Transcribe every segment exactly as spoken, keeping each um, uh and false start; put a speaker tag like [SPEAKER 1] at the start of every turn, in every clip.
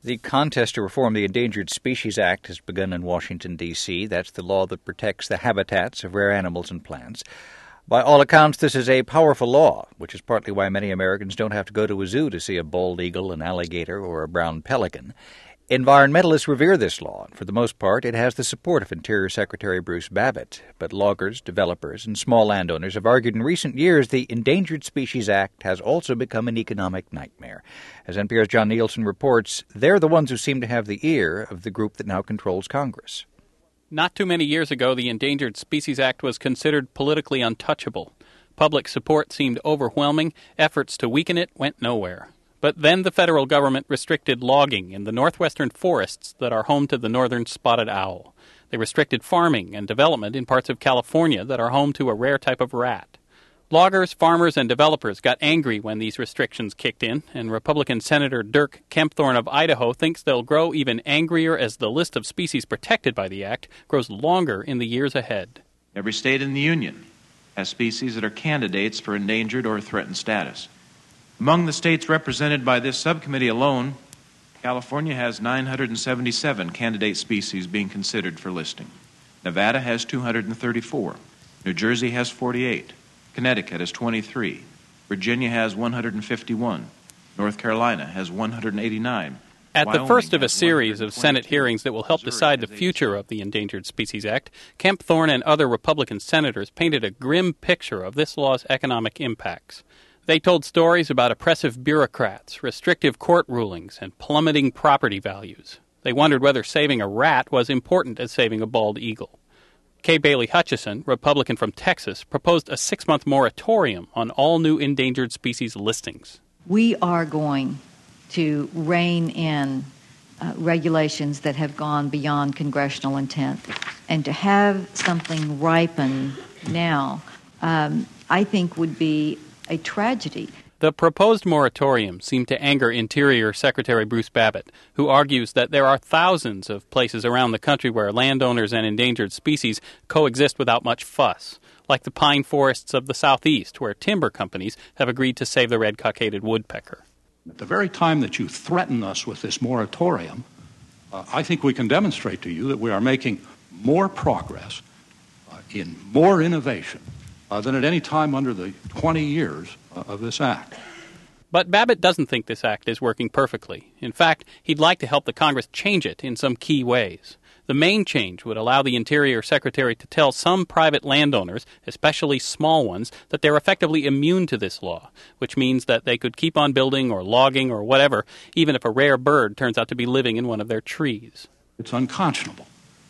[SPEAKER 1] The contest to reform the Endangered Species Act has begun in Washington, D C That's the law that protects the habitats of rare animals and plants. By all accounts, this is a powerful law, which is partly why many Americans don't have to go to a zoo to see a bald eagle, an alligator, or a brown pelican. Environmentalists revere this law, and for the most part, it has the support of Interior Secretary Bruce Babbitt. But loggers, developers, and small landowners have argued in recent years the Endangered Species Act has also become an economic nightmare. As N P R's John Nielsen reports, they're the ones who seem to have the ear of the group that now controls Congress.
[SPEAKER 2] Not too many years ago, the Endangered Species Act was considered politically untouchable. Public support seemed overwhelming. Efforts to weaken it went nowhere. But then the federal government restricted logging in the northwestern forests that are home to the northern spotted owl. They restricted farming and development in parts of California that are home to a rare type of rat. Loggers, farmers, and developers got angry when these restrictions kicked in, and Republican Senator Dirk Kempthorne of Idaho thinks they'll grow even angrier as the list of species protected by the act grows longer in the years ahead.
[SPEAKER 3] Every state in the Union has species that are candidates for endangered or threatened status. Among the states represented by this subcommittee alone, California has nine hundred seventy-seven candidate species being considered for listing. Nevada has two hundred thirty-four. New Jersey has forty-eight. Connecticut has twenty-three. Virginia has one hundred fifty-one. North Carolina has one hundred eighty-nine.
[SPEAKER 2] At the first of a series of Senate hearings that will help decide the future of the Endangered Species Act, Kempthorne and other Republican senators painted a grim picture of this law's economic impacts. They told stories about oppressive bureaucrats, restrictive court rulings, and plummeting property values. They wondered whether saving a rat was important as saving a bald eagle. Kay Bailey Hutchison, Republican from Texas, proposed a six-month moratorium on all new endangered species listings.
[SPEAKER 4] We are going to rein in uh, regulations that have gone beyond congressional intent. And to have something ripen now, um, I think would be a tragedy.
[SPEAKER 2] The proposed moratorium seemed to anger Interior Secretary Bruce Babbitt, who argues that there are thousands of places around the country where landowners and endangered species coexist without much fuss, like the pine forests of the southeast, where timber companies have agreed to save the red-cockaded woodpecker.
[SPEAKER 5] At the very time that you threaten us with this moratorium, uh, I think we can demonstrate to you that we are making more progress uh, in more innovation Uh, than at any time under the twenty years uh, of this act.
[SPEAKER 2] But Babbitt doesn't think this act is working perfectly. In fact, he'd like to help the Congress change it in some key ways. The main change would allow the Interior Secretary to tell some private landowners, especially small ones, that they're effectively immune to this law, which means that they could keep on building or logging or whatever, even if a rare bird turns out to be living in one of their trees.
[SPEAKER 5] It's unconscionable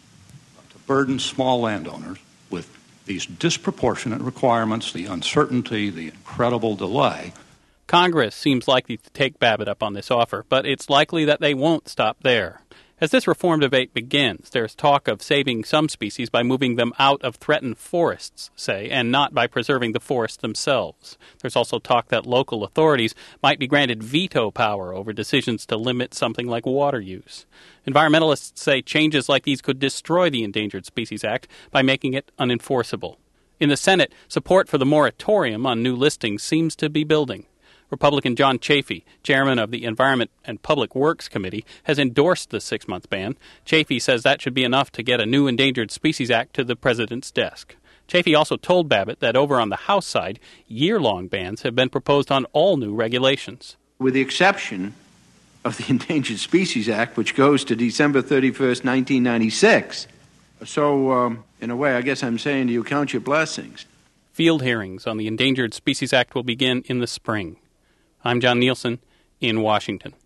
[SPEAKER 5] to burden small landowners with these disproportionate requirements, the uncertainty, the incredible delay.
[SPEAKER 2] Congress seems likely to take Babbitt up on this offer, but it's likely that they won't stop there. As this reform debate begins, there's talk of saving some species by moving them out of threatened forests, say, and not by preserving the forests themselves. There's also talk that local authorities might be granted veto power over decisions to limit something like water use. Environmentalists say changes like these could destroy the Endangered Species Act by making it unenforceable. In the Senate, support for the moratorium on new listings seems to be building. Republican John Chafee, chairman of the Environment and Public Works Committee, has endorsed the six-month ban. Chafee says that should be enough to get a new Endangered Species Act to the president's desk. Chafee also told Babbitt that over on the House side, year-long bans have been proposed on all new regulations.
[SPEAKER 6] With the exception of the Endangered Species Act, which goes to December thirty-first, nineteen ninety-six. So, um, in a way, I guess I'm saying to you, count your blessings.
[SPEAKER 2] Field hearings on the Endangered Species Act will begin in the spring. I'm John Nielsen in Washington.